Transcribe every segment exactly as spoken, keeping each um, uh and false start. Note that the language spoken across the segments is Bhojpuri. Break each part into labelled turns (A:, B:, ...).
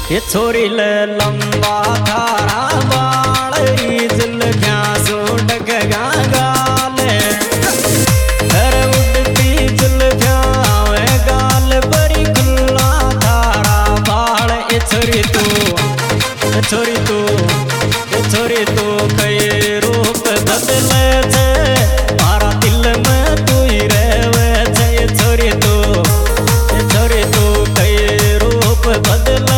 A: ये छोरी ले लंबा थारा बाल रीजल घासो डगगा गाले हर उड़ती जल जावे गाल बड़ी खुला थारा बाल। ये छोरी तू ये छोरी तू ये छोरी तू कई रूप बदले छे मारा दिल में तू ही रहवे छे। ये छोरी तू ये छोरी तू कई रूप बदले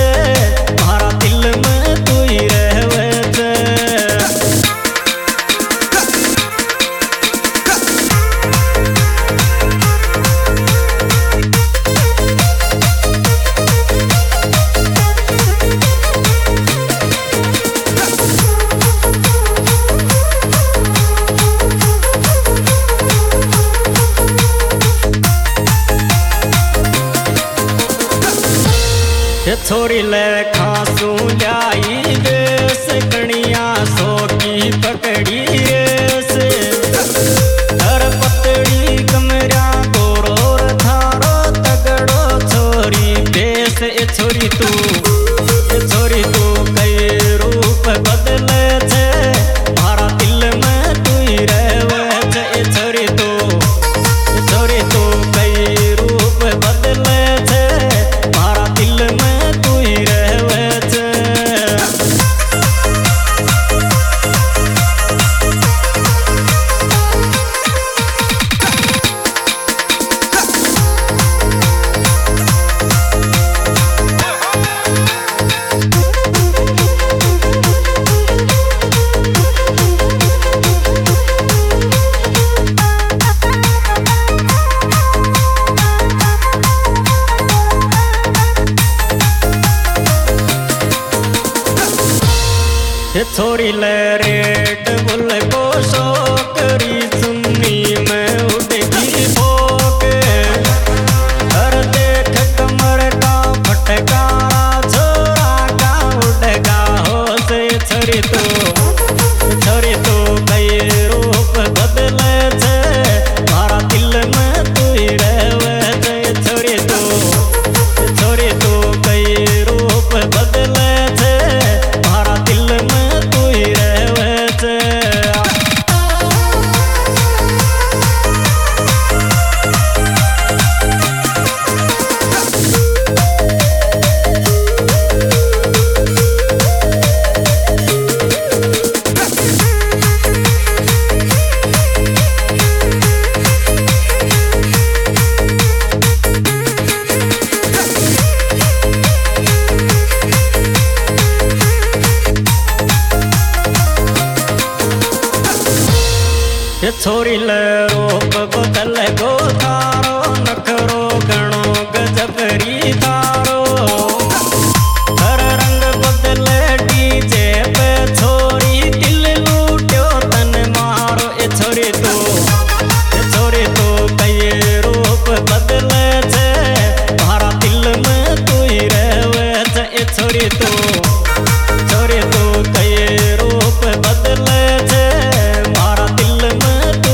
A: छोरी ले खासू लाई बेस कणिया सो की पकड़ी रेस हर पतड़ी कमरा गोरो थारो तगड़ो छोरी बेस। ए छोरी तू ए छोरी तू कई रूप बदले छे मारा दिल में तू ही रहवे छे। ए छोरी तू ए छोरी तू कई रूप बदले छे मारा दिल में छोरी ले रेड बुल को शोकरी सुन्नी में उड़गी भोक हर देख कमर का फटका छोरा का उड़गा हो से। छोरी तू छोरी तू कई रूप बदले छे मारा दिल में तू ही रहवे छे। छोरी तू छोरी तू कई रूप बदले छे मारा दिल में छोरी ले रूप बदल गो थारो नखरो गणो गजबरी थारो हर रंग बदले डीजे पे छोरी दिल लूट्यो तन मारो। ए छोरी तू ए छोरी तू कई रूप बदले छे मारा दिल में तू ही रहवे छे। ए छोरी तू छोरी तू कई रूप बदले छे मारा दिल में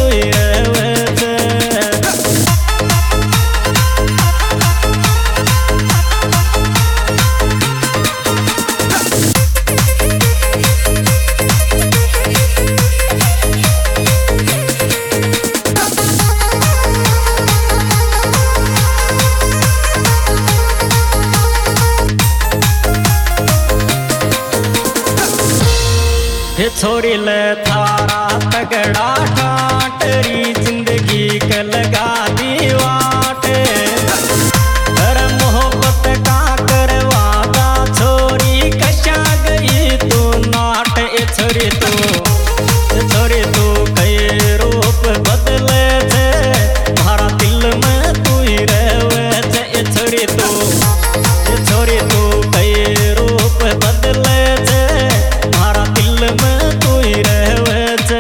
A: छोरी ले थारा तगड़ा ठाटरी जिंदगी के लगा दी वाट हर मोहब्बत का करवादा छोरी कशा गई तू नाट। ए छोरी तू ए छोरी तू कई रूप बदले छे मारा दिल में तू ही रहवे छे। ए छोरी तू ए छोरी तू कई रूप बदले छे मारा दिल में तू ही रहवे छे।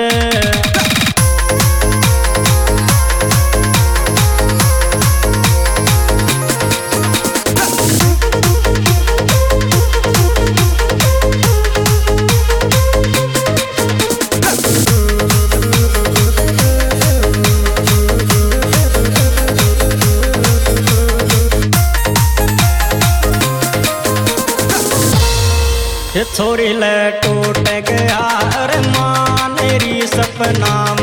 A: ये छोरी ले टूट गया अरमान री सपना